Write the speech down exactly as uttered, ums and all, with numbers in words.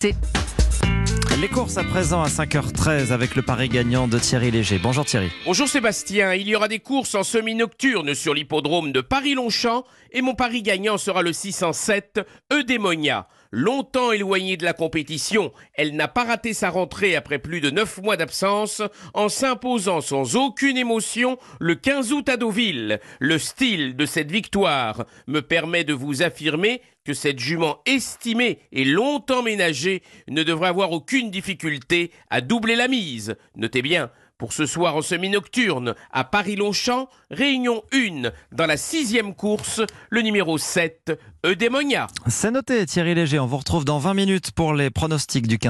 C'est- Les courses à présent à cinq heures treize avec le pari gagnant de Thierry Léger. Bonjour Thierry. Bonjour Sébastien, il y aura des courses en semi-nocturne sur l'hippodrome de Paris-Longchamp et mon pari gagnant sera le six cent sept Eudemonia. Longtemps éloignée de la compétition, elle n'a pas raté sa rentrée après plus de neuf mois d'absence en s'imposant sans aucune émotion le quinze août à Deauville. Le style de cette victoire me permet de vous affirmer que cette jument estimée et longtemps ménagée ne devrait avoir aucune difficulté à doubler la mise. Notez bien, pour ce soir en semi-nocturne, à Paris-Longchamp, réunion un, dans la sixième course, le numéro sept, Eudemonia. C'est noté Thierry Léger, on vous retrouve dans vingt minutes pour les pronostics du quinze.